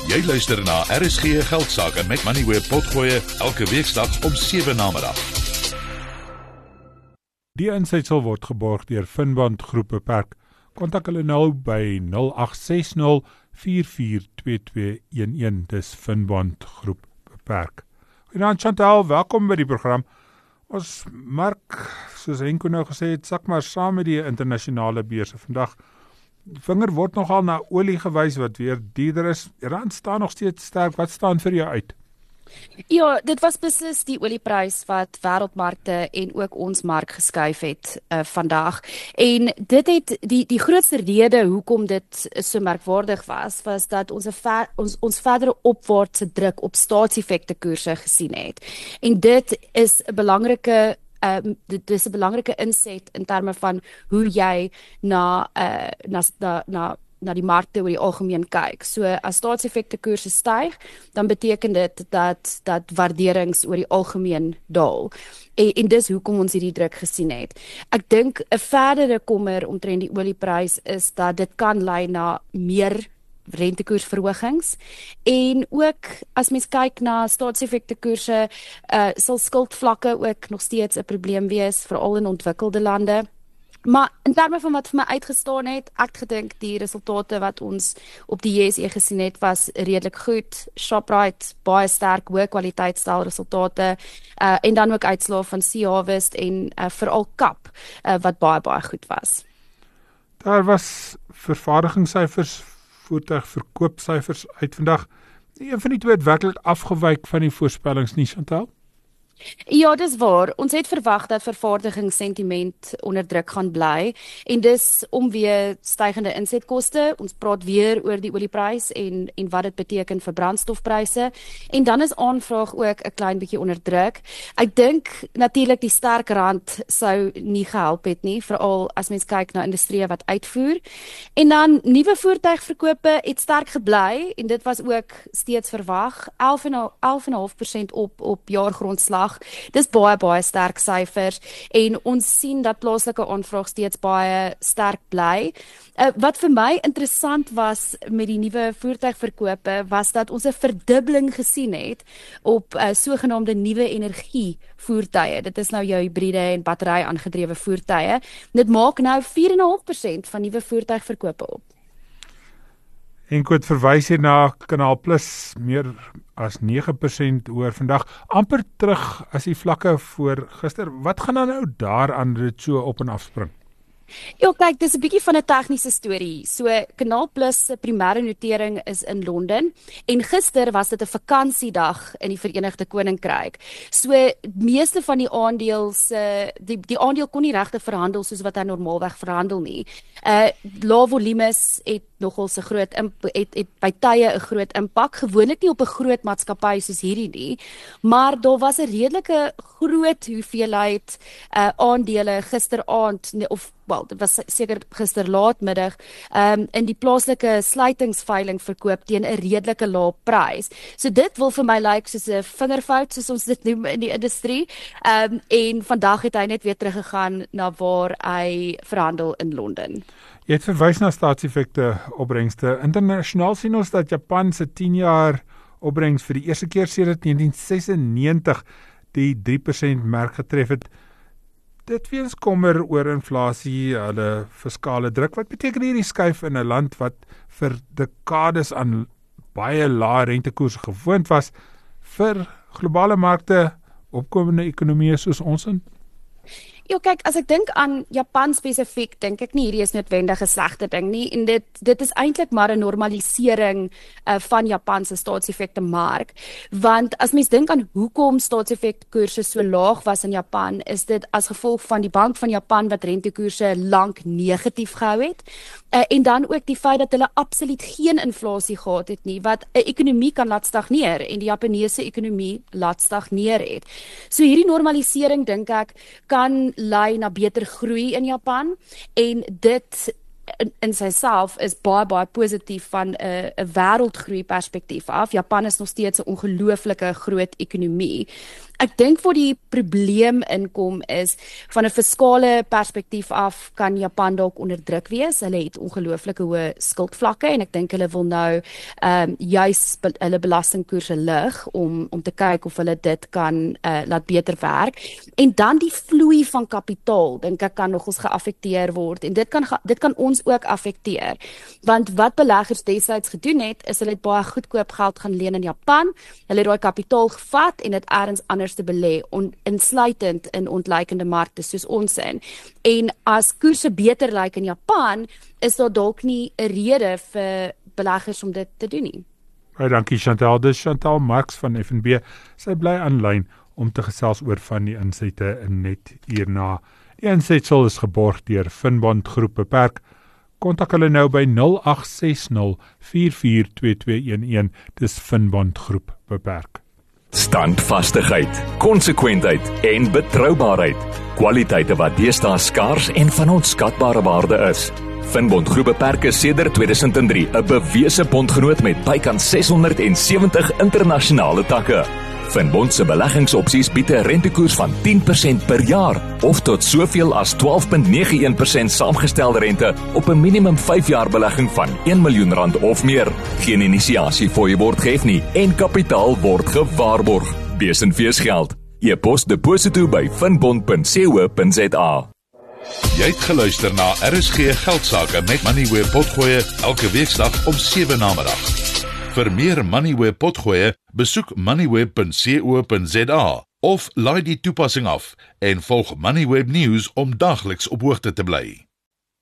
Jy luister na RSG Geldsaake met Money Web Potgoe elke weeksdag om 7 namiddag. Die insetsel word geborg deur Finbond Groep Beperk. Kontak hulle nou by 0860 442211. Dis Finbond Groep Beperk. Goeienaand Chantal, welkom by die program. Ons mark, soos Henko nou gesê het, sak maar saam met die internasionale beurse vandag. Die vinger word nogal na olie gewys wat weer duurder is. Rand staan nog steeds sterk. Wat staan vir jou uit? Ja, dit was beslis die olieprys wat wêreldmarkte en ook ons mark geskuif het vandag. En dit het die grootste rede hoekom dit so merkwaardig was dat ons verdere opwaartse druk op staatseffekte koerse gesien het. En dit is 'n belangrike dit is 'n belangrike inset in terme van hoe jy na die markte oor die algemeen kyk. So as staatseffekte koerse styg, dan beteken dit dat waarderings oor die algemeen daal. En dis hoekom ons hierdie druk gesien het. Ek dink 'n verdere kommer omtrent die olieprys is dat dit kan lei na meer rentekoersverhogings en ook as mens kyk na staatseffekte koerse sal skuldvlakke ook nog steeds 'n probleem wees, veral in ontwikkelde lande. Maar in terme van wat vir my uitgestaan het, ek gedink die resultate wat ons op die JSE gesien het, was redelik goed. Shoprite, baie sterk, hoë kwaliteitsstel resultate, en dan ook uitslae van Sea Harvest en veral KAP, wat baie goed was. Daar was vervaardigingssyfers, voertuigverkoopsyfers uit vandag. Een van die twee het werklik afgewyk van die voorspellings nie, Chantal? Ja, dis waar. Ons het verwag dat vervaardigingssentiment onder druk gaan bly en dis om weer stygende insetkoste. Ons praat weer oor die olieprys en wat dit beteken vir brandstofpryse. En dan is aanvraag ook 'n klein bietjie onder druk. Ek dink natuurlik die sterk rand sou nie gehelp het nie, veral as mens kyk na industrie wat uitvoer. En dan nuwe voertuigverkope het sterk gebly en dit was ook steeds verwag. 11,5% op jaargrondslag. Dis baie sterk syfers en ons sien dat plaaslike aanvraag steeds baie sterk bly. Wat vir my interessant was met die nuwe voertuigverkope was dat ons 'n verdubbeling gesien het op sogenaamde nuwe energie voertuie. Dit is nou jou hybride en battery aangedrewe voertuie. Dit maak nou 4,5% van nuwe voertuigverkope op. En goed, verwys hier na Kanaal Plus, meer as 9% oor vandag, amper terug as die vlakke voor gister. Wat gaan dan nou daaraan dit so op en afspring? Ja, kyk, dis 'n bietjie van 'n tegniese storie. So Kanaal Plus se primêre notering is in Londen en gister was dit 'n vakansiedag in die Verenigde Koninkryk. So meeste van die aandele die aandeel kon nie regtig verhandel soos wat hy normaalweg verhandel nie. Lae volumes het nogal se groot het by tye 'n groot impak, gewoonlik nie op 'n groot maatskappy soos hierdie nie, maar daar was 'n redelike groot hoeveelheid aandele gisteraand dit was seker gister laatmiddag in die plaaslike sluitingsveiling verkoop teen 'n redelike lae prys. So dit wil vir my lyk soos 'n vingerfout soos ons dit noem in die industrie. En vandag het hy net weer teruggegaan na waar hy verhandel in Londen. Jy het verwys na staatseffekte opbrengste. Internasionaal sien ons dat Japan se 10 jaar opbrengs vir die eerste keer sedert 1996 die 3% merk getref het. Dit weens kommer oor inflasie, hulle fiskale druk. Wat beteken hierdie skuif in 'n land wat vir dekades aan baie lae rentekoerse gewoond was vir globale markte, opkomende ekonomieë soos ons in? Ja, kyk, as ek dink aan Japan spesifiek, dink ek nie hierdie is noodwendig 'n slegte ding nie en dit is eintlik maar 'n normalisering van Japan se staatseffekte mark, want as mens dink aan hoekom staatseffekte koerse so laag was in Japan, is dit as gevolg van die Bank van Japan wat rentekoerse lank negatief gehou het. En dan ook die feit dat hulle absoluut geen inflasie gehad het nie, wat 'n ekonomie kan laat stagneer en die Japaneese ekonomie laat stagneer het. So hierdie normalisering dink ek kan lei na beter groei in Japan en dit in syself is baie positief van 'n wêreldgroei perspektief af. Japan is nog steeds 'n ongelooflike groot ekonomie. Ek dink waar die probleem inkom is, van 'n fiskale perspektief af kan Japan dalk onder druk wees. Hulle het ongelooflike hoë skuldvlakke en ek dink hulle wil nou juis hulle belastingkoerse lig om te kyk of hulle dit kan laat beter werk. En dan die vloei van kapitaal, dink ek kan nogals geaffekteer word en dit kan ons ook affekteer. Want wat beleggers destyds gedoen het, is hulle het baie goedkoop geld gaan leen in Japan. Hulle het daai kapitaal gevat en dit ergens anders te belê, insluitend in ontleikende markte soos ons in. En as koerse beter lyk in Japan, is daar dalk nie 'n rede vir beleggers om dit te doen nie. Baie dankie Chantal. Dis Chantal Marx van FNB. Sy bly aanlyn om te gesels oor van die insette net hierna. Die insetsel is geborg deur Finbond Groep Beperk. Kontak hulle nou by 0860 442211. Dis Finbond Groep Beperk. Standvastigheid, konsekwentheid en betroubaarheid. Kwaliteite wat deesdae skaars en van onskatbare waarde is. Finbond Groep Beperk is sedert 2003 'n bewese bondgenoot met bykans 670 internasionale takke. Finbond se beleggingsopsies bied 'n rentekoers van 10% per jaar of tot soveel as 12.91% saamgestelde rente op 'n minimum 5 jaar belegging van R1 miljoen of meer. Geen inisiasiefooi word gehef nie en kapitaal word gewaarborg. Besenfees geld. E-pos deposito by finbond.co.za. Jy het geluister na RSG Geldsaake met Moneyweb Potgoe elke weeksdag om 7 namiddag. Vir meer Moneyweb Potgoe, besoek moneyweb.co.za of laai die toepassing af en volg Moneyweb News om dagliks op hoogte te bly.